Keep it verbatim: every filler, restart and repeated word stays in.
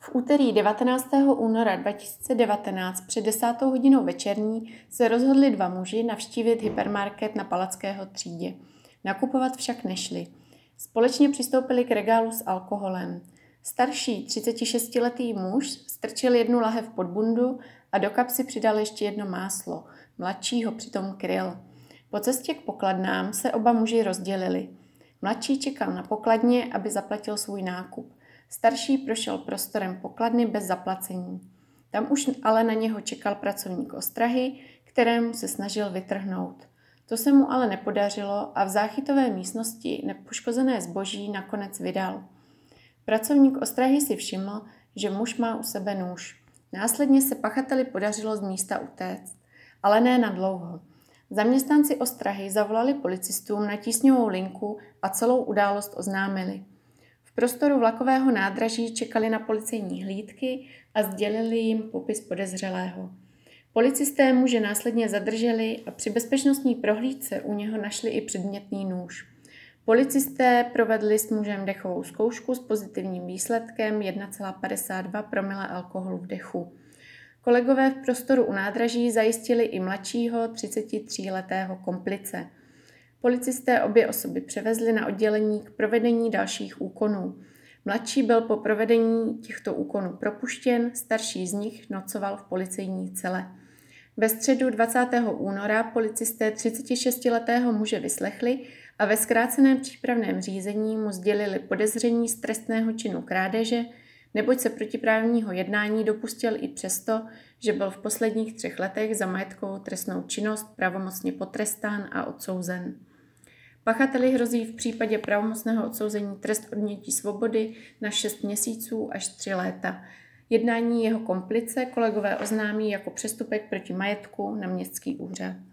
V úterý devatenáctého února dva tisíce devatenáct před desátou hodinou večerní se rozhodli dva muži navštívit hypermarket na Palackého třídě. Nakupovat však nešli. Společně přistoupili k regálu s alkoholem. Starší třicetišestiletý muž strčil jednu lahev pod bundu a do kapsy přidal ještě jedno máslo. Mladší ho přitom kryl. Po cestě k pokladnám se oba muži rozdělili. Mladší čekal na pokladně, aby zaplatil svůj nákup. Starší prošel prostorem pokladny bez zaplacení. Tam už ale na něho čekal pracovník ostrahy, kterému se snažil vytrhnout. To se mu ale nepodařilo a v záchytové místnosti nepoškozené zboží nakonec vydal. Pracovník ostrahy si všiml, že muž má u sebe nůž. Následně se pachateli podařilo z místa utéct, ale ne na dlouho. Zaměstnanci ostrahy zavolali policistům na tísňovou linku a celou událost oznámili. V prostoru vlakového nádraží čekali na policejní hlídky a sdělili jim popis podezřelého. Policisté muže následně zadrželi a při bezpečnostní prohlídce u něho našli i předmětný nůž. Policisté provedli s mužem dechovou zkoušku s pozitivním výsledkem jedna celá padesát dva promile alkoholu v dechu. Kolegové v prostoru u nádraží zajistili i mladšího třicetitříletého komplice. Policisté obě osoby převezli na oddělení k provedení dalších úkonů. Mladší byl po provedení těchto úkonů propuštěn, starší z nich nocoval v policejní cele. Ve středu dvacátého února policisté třicetišestiletého muže vyslechli a ve zkráceném přípravném řízení mu sdělili podezření z trestného činu krádeže, neboť se protiprávního jednání dopustil i přesto, že byl v posledních třech letech za majetkovou trestnou činnost pravomocně potrestán a odsouzen. Pachateli hrozí v případě pravomocného odsouzení trest odnětí svobody na šest měsíců až tři léta. Jednání jeho komplice kolegové oznámí jako přestupek proti majetku na městský úřad.